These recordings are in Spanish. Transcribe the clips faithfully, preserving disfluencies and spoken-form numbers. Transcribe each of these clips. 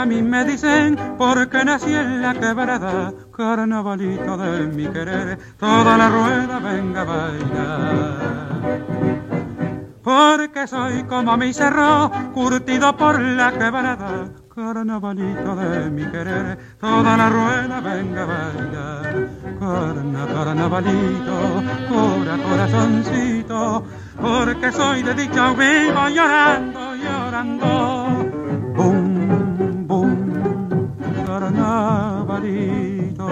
a mí me dicen, porque nací en la quebrada, carnavalito de mi querer, toda la rueda venga a bailar. Porque soy como mi cerro, curtido por la quebrada, carnavalito de mi querer, toda la rueda venga a bailar. Carna, carnavalito, cora, corazoncito, porque soy de dicha vivo llorando, llorando. Bum, bum, carnavalito.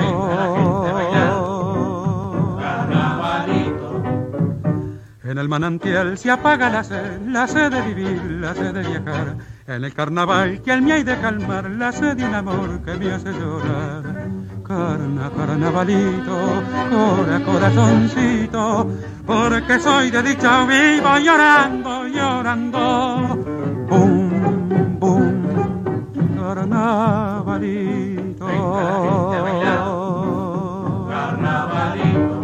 Carnavalito. En el manantial se apaga la sed, la sed de vivir, la sed de viajar. En el carnaval que al me hay de calmar, la sed de un amor que me hace llorar. Carna, carnavalito, cora, corazoncito, porque soy de dicha vivo llorando, llorando. Bum, bum, carnavalito. Carnavalito.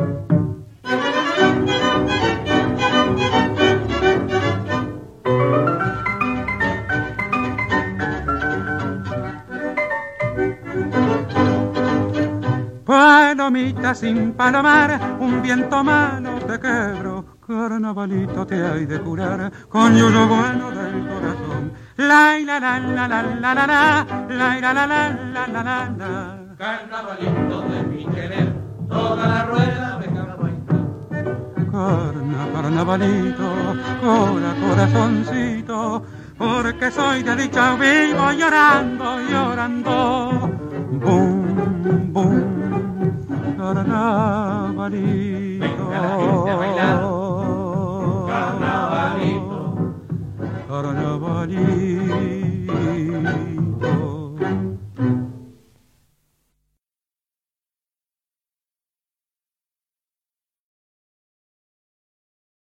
Palomita sin palomar, un viento malo te quebro, carnavalito te hay de curar, con yuyo bueno del corazón. La la la la la la la la, la la la la la la la la. Carnavalito de mi querer, toda la rueda venga a bailar. Carna, carnavalito, cora, corazoncito, porque soy de dicha vivo llorando, llorando. Bum, bum. Carnavalito. Venga la gente a bailar. Carnavalito. Carnavalito.